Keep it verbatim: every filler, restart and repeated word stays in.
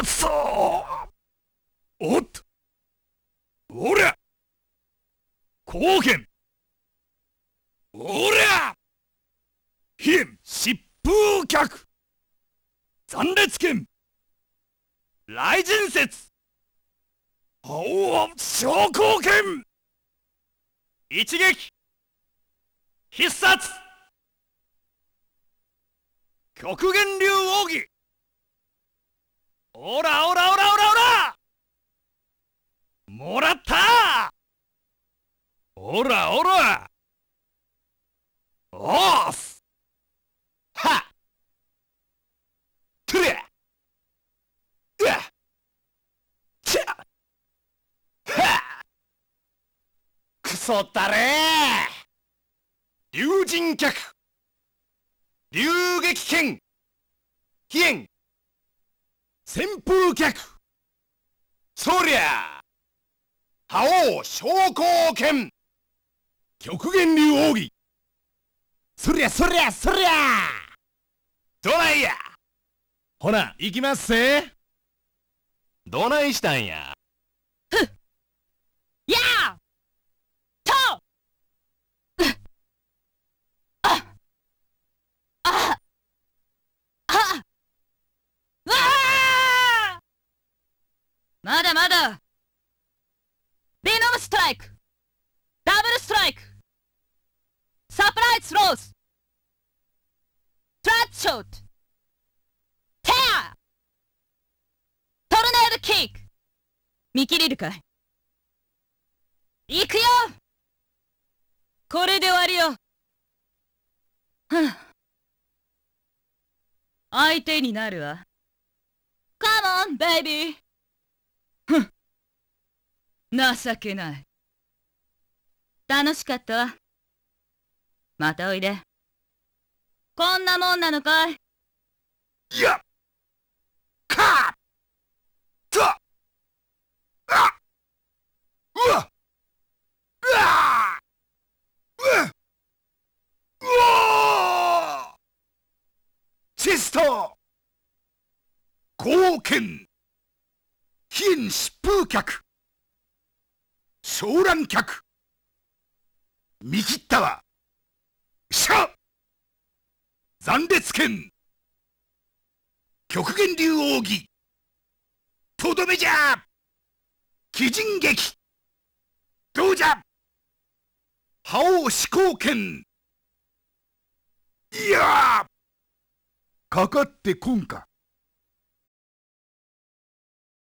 くそー。おっと、おりゃ後剣、おりゃ飛燕疾風脚、斬裂剣、雷神節、覇王昇降剣、一撃必殺、極限流奥義、おらおらおらおらおら、もらったー。おらおら、おーす、はっ、とりゃ、うわっ、ちゃ、はっ、くそったれー。竜神脚、龍撃剣、飛燕旋風脚、そりゃ覇王昇降剣、極限流奥義、そりゃそりゃそりゃどないや。ほな行きますせ。どないしたんや。 ふっやーとあああわあ、まだまだ。ベノムストライク、ダブルストライク、サプライズローズ、トラッチショット、テア、トルネードキック。見切れるかい。行くよ。これで終わりよ。はあ、相手になるわ。Come on, baby。ふん、情けない。楽しかったわ。またおいで。こんなもんなのかい。 やっ、かっ、と、あ、うわ、うわ、うわ、うわ、チェスト、後剣、飛燕疾風脚、昇乱脚、見切ったわ。しゃ、斬裂剣、極限流奥義、とどめじゃ。鬼人撃、どうじゃ。覇王至高剣、いやー、かかってこんか。